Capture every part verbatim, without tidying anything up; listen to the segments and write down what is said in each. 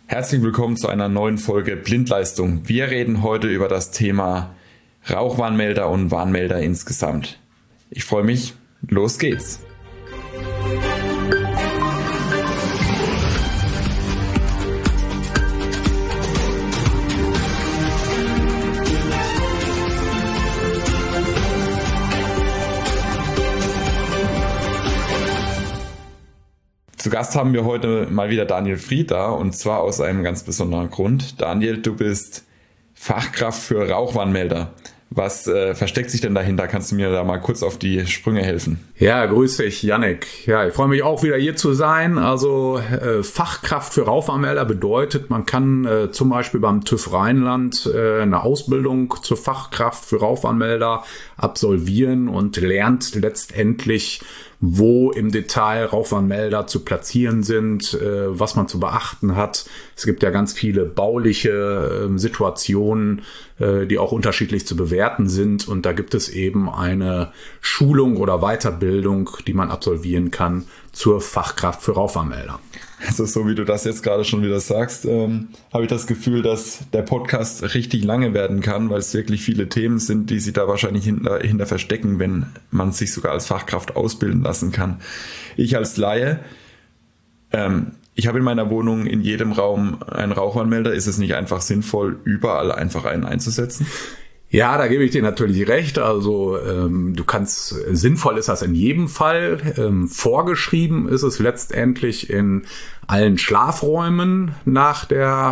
Herzlich willkommen zu einer neuen Folge Blindleistung. Wir reden heute über das Thema Rauchwarnmelder und Warnmelder insgesamt. Ich freue mich, los geht's! Zu Gast haben wir heute mal wieder Daniel Fried da, und zwar aus einem ganz besonderen Grund. Daniel, du bist Fachkraft für Rauchwarnmelder. Was äh, versteckt sich denn dahinter? Kannst du mir da mal kurz auf die Sprünge helfen? Ja, grüß dich, Yannick. Ja, ich freue mich auch wieder hier zu sein. Also äh, Fachkraft für Rauchwarnmelder bedeutet, man kann äh, zum Beispiel beim TÜV Rheinland äh, eine Ausbildung zur Fachkraft für Rauchwarnmelder absolvieren und lernt letztendlich, wo im Detail Rauchwarnmelder zu platzieren sind, äh, was man zu beachten hat. Es gibt ja ganz viele bauliche äh, Situationen, äh, die auch unterschiedlich zu bewerten sind. Und da gibt es eben eine Schulung oder Weiterbildung, die man absolvieren kann zur Fachkraft für Rauchwarnmelder. Also so wie du das jetzt gerade schon wieder sagst, ähm, habe ich das Gefühl, dass der Podcast richtig lange werden kann, weil es wirklich viele Themen sind, die sich da wahrscheinlich hinter, hinter verstecken, wenn man sich sogar als Fachkraft ausbilden lassen kann. Ich als Laie, ähm, ich habe in meiner Wohnung in jedem Raum einen Rauchwarnmelder. Ist es nicht einfach sinnvoll, überall einfach einen einzusetzen? Ja, da gebe ich dir natürlich recht. Also ähm, du kannst, sinnvoll ist das in jedem Fall. Ähm, vorgeschrieben ist es letztendlich in allen Schlafräumen nach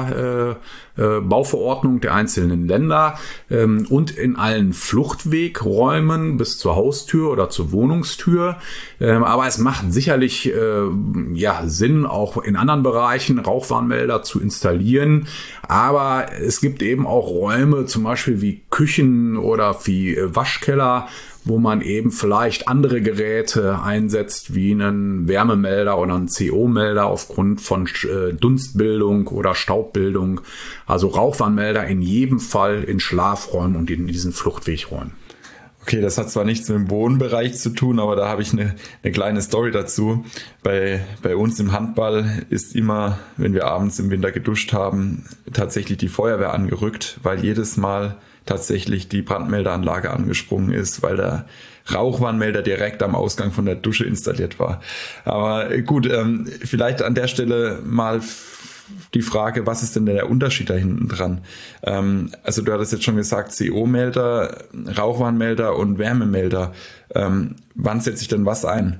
der äh, äh, Bauverordnung der einzelnen Länder ähm, und in allen Fluchtwegräumen bis zur Haustür oder zur Wohnungstür. Ähm, aber es macht sicherlich äh, ja Sinn, auch in anderen Bereichen Rauchwarnmelder zu installieren. Aber es gibt eben auch Räume, zum Beispiel wie Küchen oder wie Waschkeller, wo man eben vielleicht andere Geräte einsetzt, wie einen Wärmemelder oder einen C O-Melder aufgrund von Dunstbildung oder Staubbildung. Also Rauchwarnmelder in jedem Fall in Schlafräumen und in diesen Fluchtwegräumen. Okay, das hat zwar nichts mit dem Wohnbereich zu tun, aber da habe ich eine, eine kleine Story dazu. Bei, bei uns im Handball ist immer, wenn wir abends im Winter geduscht haben, tatsächlich die Feuerwehr angerückt, weil jedes Mal tatsächlich die Brandmeldeanlage angesprungen ist, weil der Rauchwarnmelder direkt am Ausgang von der Dusche installiert war. Aber gut, ähm, vielleicht an der Stelle mal die Frage, was ist denn der Unterschied da hinten dran? Ähm, also du hattest jetzt schon gesagt, C O-Melder, Rauchwarnmelder und Wärmemelder. Ähm, wann setze ich denn was ein?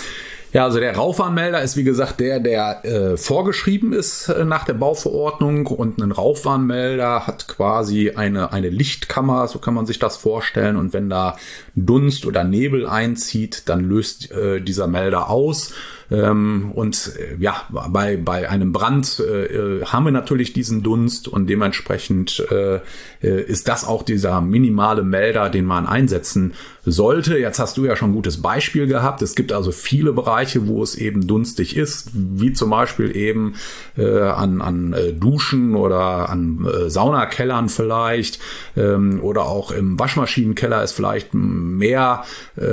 Ja, also der Rauchwarnmelder ist wie gesagt der, der äh, vorgeschrieben ist äh, nach der Bauverordnung, und ein Rauchwarnmelder hat quasi eine, eine Lichtkammer, so kann man sich das vorstellen, und wenn da Dunst oder Nebel einzieht, dann löst äh, dieser Melder aus. Ähm, und äh, ja, bei, bei einem Brand äh, haben wir natürlich diesen Dunst, und dementsprechend äh, ist das auch dieser minimale Melder, den man einsetzen sollte. Jetzt hast du ja schon ein gutes Beispiel gehabt. Es gibt also viele Bereiche, wo es eben dunstig ist, wie zum Beispiel eben äh, an, an äh, Duschen oder an äh, Saunakellern vielleicht, ähm, oder auch im Waschmaschinenkeller ist vielleicht mehr,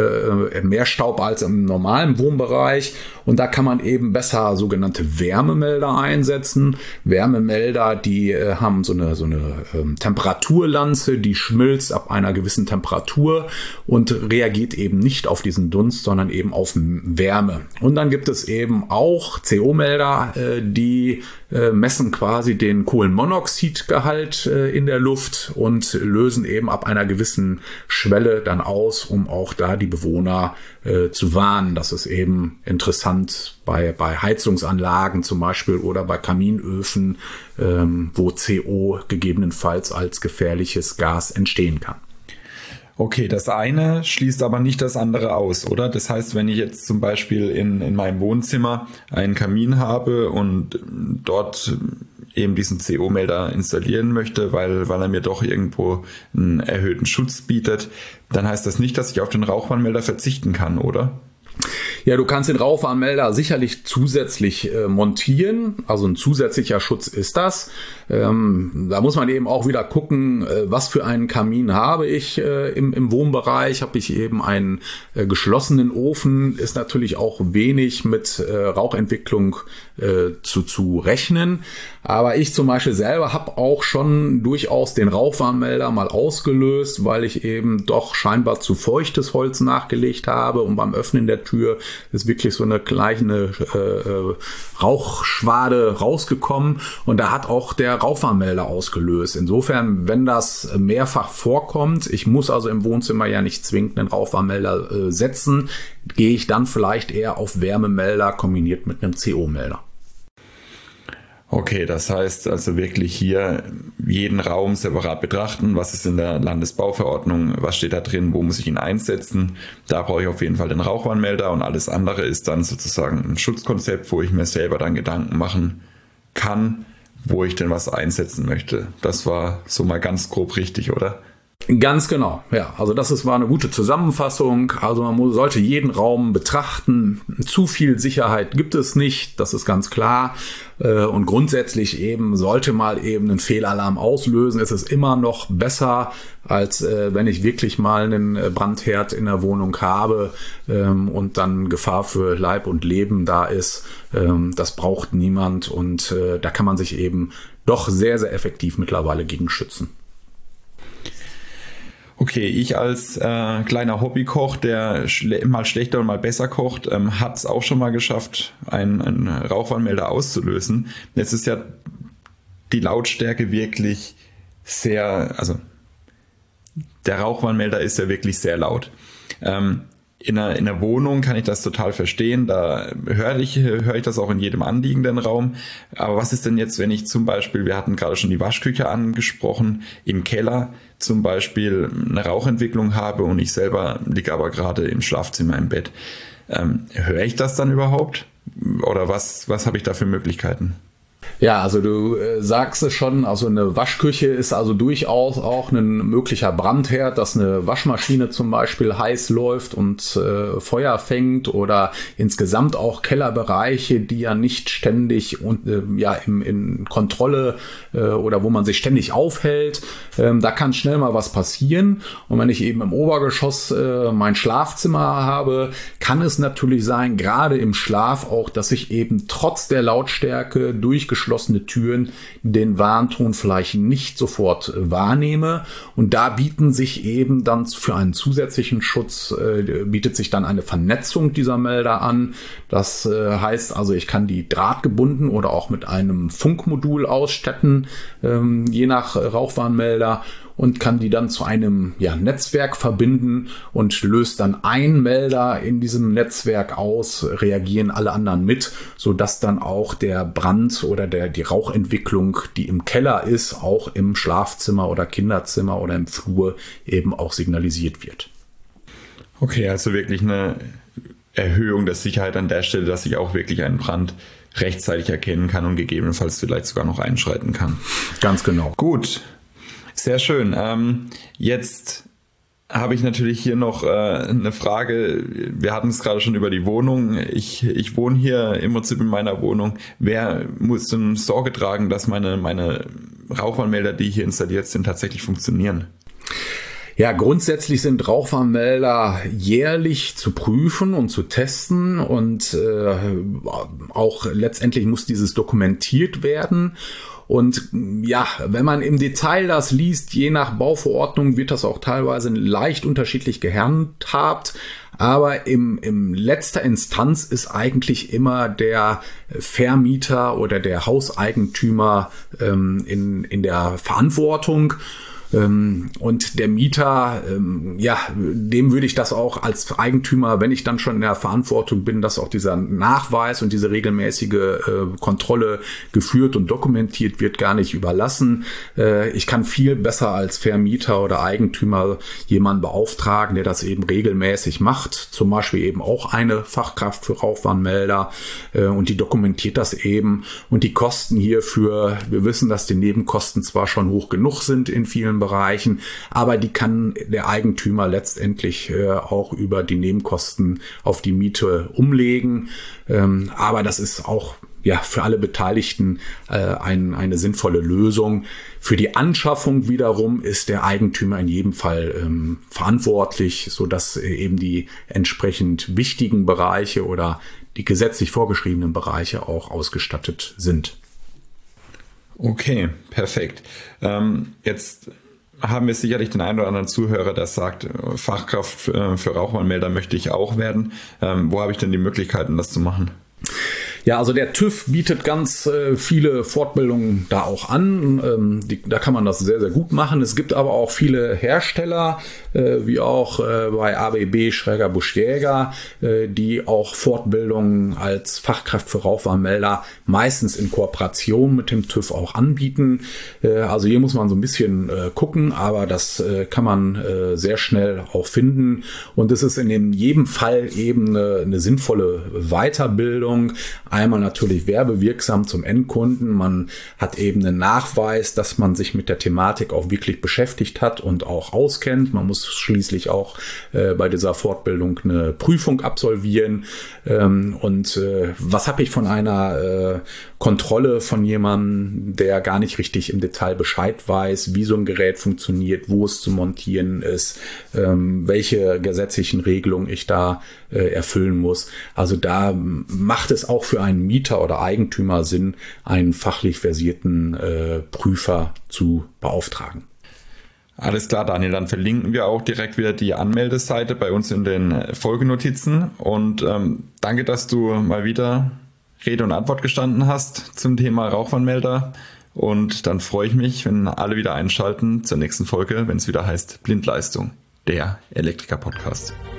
äh, mehr Staub als im normalen Wohnbereich. Und da kann man eben besser sogenannte Wärmemelder einsetzen. Wärmemelder, die äh, haben so eine, so eine ähm, Temperaturlanze, die schmilzt ab einer gewissen Temperatur und reagiert eben nicht auf diesen Dunst, sondern eben auf Wärme. Und dann gibt es eben auch C O-Melder, äh, die äh, messen quasi den Kohlenmonoxidgehalt äh, in der Luft und lösen eben ab einer gewissen Schwelle dann aus, um auch da die Bewohner äh, zu warnen. Das ist eben interessant bei, bei Heizungsanlagen zum Beispiel oder bei Kaminöfen, ähm, wo C O gegebenenfalls als gefährliches Gas entstehen kann. Okay, das eine schließt aber nicht das andere aus, oder? Das heißt, wenn ich jetzt zum Beispiel in, in meinem Wohnzimmer einen Kamin habe und dort eben diesen C O-Melder installieren möchte, weil, weil er mir doch irgendwo einen erhöhten Schutz bietet, dann heißt das nicht, dass ich auf den Rauchwarnmelder verzichten kann, oder? Ja, du kannst den Rauchwarnmelder sicherlich zusätzlich äh, montieren. Also ein zusätzlicher Schutz ist das. Ähm, da muss man eben auch wieder gucken, äh, was für einen Kamin habe ich äh, im, im Wohnbereich. Habe ich eben einen äh, geschlossenen Ofen, ist natürlich auch wenig mit äh, Rauchentwicklung äh, zu, zu rechnen. Aber ich zum Beispiel selber habe auch schon durchaus den Rauchwarnmelder mal ausgelöst, weil ich eben doch scheinbar zu feuchtes Holz nachgelegt habe und beim Öffnen der Tür ist wirklich so eine kleine äh, Rauchschwade rausgekommen und da hat auch der Rauchwarnmelder ausgelöst. Insofern, wenn das mehrfach vorkommt, ich muss also im Wohnzimmer ja nicht zwingend einen Rauchwarnmelder äh, setzen, gehe ich dann vielleicht eher auf Wärmemelder kombiniert mit einem C O-Melder. Okay, das heißt also wirklich hier jeden Raum separat betrachten. Was ist in der Landesbauverordnung? Was steht da drin? Wo muss ich ihn einsetzen? Da brauche ich auf jeden Fall den Rauchwarnmelder und alles andere ist dann sozusagen ein Schutzkonzept, wo ich mir selber dann Gedanken machen kann, wo ich denn was einsetzen möchte. Das war so mal ganz grob richtig, oder? Ganz genau, ja. Also das ist, war eine gute Zusammenfassung. Also man muss, sollte jeden Raum betrachten. Zu viel Sicherheit gibt es nicht, das ist ganz klar. Und grundsätzlich eben sollte mal eben einen Fehlalarm auslösen. Es ist immer noch besser, als äh, wenn ich wirklich mal einen Brandherd in der Wohnung habe ähm, und dann Gefahr für Leib und Leben da ist. Ähm, das braucht niemand und äh, da kann man sich eben doch sehr, sehr effektiv mittlerweile gegen schützen. Okay, ich als äh, kleiner Hobbykoch, der schle- mal schlechter und mal besser kocht, ähm, habe es auch schon mal geschafft, einen, einen Rauchwarnmelder auszulösen. Jetzt ist ja die Lautstärke wirklich sehr, also der Rauchwarnmelder ist ja wirklich sehr laut. Ähm, in, einer, in einer Wohnung kann ich das total verstehen, da höre ich, höre ich das auch in jedem anliegenden Raum. Aber was ist denn jetzt, wenn ich zum Beispiel, wir hatten gerade schon die Waschküche angesprochen, im Keller zum Beispiel eine Rauchentwicklung habe und ich selber liege aber gerade im Schlafzimmer im Bett. Ähm, höre ich das dann überhaupt? Oder was, was habe ich da für Möglichkeiten? Ja, also du äh, sagst es schon, also eine Waschküche ist also durchaus auch ein möglicher Brandherd, dass eine Waschmaschine zum Beispiel heiß läuft und äh, Feuer fängt oder insgesamt auch Kellerbereiche, die ja nicht ständig und, äh, ja, im, in Kontrolle äh, oder wo man sich ständig aufhält. Ähm, da kann schnell mal was passieren. Und wenn ich eben im Obergeschoss äh, mein Schlafzimmer habe, kann es natürlich sein, gerade im Schlaf auch, dass ich eben trotz der Lautstärke durch geschlossene Türen den Warnton vielleicht nicht sofort wahrnehme. Und da bieten sich eben dann für einen zusätzlichen Schutz, äh, bietet sich dann eine Vernetzung dieser Melder an. Das äh, heißt also, ich kann die drahtgebunden oder auch mit einem Funkmodul ausstatten, ähm, je nach Rauchwarnmelder. Und kann die dann zu einem ja, Netzwerk verbinden und löst dann ein Melder in diesem Netzwerk aus, reagieren alle anderen mit, sodass dann auch der Brand oder der, die Rauchentwicklung, die im Keller ist, auch im Schlafzimmer oder Kinderzimmer oder im Flur eben auch signalisiert wird. Okay, also wirklich eine Erhöhung der Sicherheit an der Stelle, dass ich auch wirklich einen Brand rechtzeitig erkennen kann und gegebenenfalls vielleicht sogar noch einschreiten kann. Ganz genau. Gut. Sehr schön. Ähm, jetzt habe ich natürlich hier noch äh, eine Frage. Wir hatten es gerade schon über die Wohnung. Ich, ich wohne hier im Prinzip in meiner Wohnung. Wer muss denn Sorge tragen, dass meine, meine Rauchwarnmelder, die hier installiert sind, tatsächlich funktionieren? Ja, grundsätzlich sind Rauchwarnmelder jährlich zu prüfen und zu testen und äh, auch letztendlich muss dieses dokumentiert werden. Und ja, wenn man im Detail das liest, je nach Bauverordnung wird das auch teilweise leicht unterschiedlich gehandhabt. Aber im, im letzter Instanz ist eigentlich immer der Vermieter oder der Hauseigentümer ähm, in, in der Verantwortung. Und der Mieter, ja, dem würde ich das auch als Eigentümer, wenn ich dann schon in der Verantwortung bin, dass auch dieser Nachweis und diese regelmäßige Kontrolle geführt und dokumentiert wird, gar nicht überlassen. Ich kann viel besser als Vermieter oder Eigentümer jemanden beauftragen, der das eben regelmäßig macht. Zum Beispiel eben auch eine Fachkraft für Rauchwarnmelder und die dokumentiert das eben. Und die Kosten hierfür, wir wissen, dass die Nebenkosten zwar schon hoch genug sind in vielen Bereichen, aber die kann der Eigentümer letztendlich äh, auch über die Nebenkosten auf die Miete umlegen. Ähm, aber das ist auch ja für alle Beteiligten äh, ein, eine sinnvolle Lösung. Für die Anschaffung wiederum ist der Eigentümer in jedem Fall ähm, verantwortlich, sodass eben die entsprechend wichtigen Bereiche oder die gesetzlich vorgeschriebenen Bereiche auch ausgestattet sind. Okay, perfekt. Ähm, jetzt haben wir sicherlich den einen oder anderen Zuhörer, der sagt, Fachkraft für Rauchwarnmelder möchte ich auch werden. Ähm, wo habe ich denn die Möglichkeiten, das zu machen? Ja, also der TÜV bietet ganz äh, viele Fortbildungen da auch an. Ähm, die, da kann man das sehr, sehr gut machen. Es gibt aber auch viele Hersteller, äh, wie auch äh, bei A B B, Schräger, Busch Jäger, äh, die auch Fortbildungen als Fachkraft für Rauchwarnmelder meistens in Kooperation mit dem TÜV auch anbieten. Äh, also hier muss man so ein bisschen äh, gucken, aber das äh, kann man äh, sehr schnell auch finden. Und es ist in dem, jedem Fall eben eine, eine sinnvolle Weiterbildung. Einmal natürlich werbewirksam zum Endkunden. Man hat eben einen Nachweis, dass man sich mit der Thematik auch wirklich beschäftigt hat und auch auskennt. Man muss schließlich auch äh, bei dieser Fortbildung eine Prüfung absolvieren. Ähm, und äh, was habe ich von einer äh, Kontrolle von jemandem, der gar nicht richtig im Detail Bescheid weiß, wie so ein Gerät funktioniert, wo es zu montieren ist, ähm, welche gesetzlichen Regelungen ich da äh, erfüllen muss. Also da macht es auch für einen Mieter oder Eigentümer Sinn, einen fachlich versierten äh, Prüfer zu beauftragen. Alles klar, Daniel, dann verlinken wir auch direkt wieder die Anmeldeseite bei uns in den Folgenotizen. Und ähm, danke, dass du mal wieder Rede und Antwort gestanden hast zum Thema Rauchwarnmelder. Und dann freue ich mich, wenn alle wieder einschalten zur nächsten Folge, wenn es wieder heißt Blindleistung, der Elektriker-Podcast.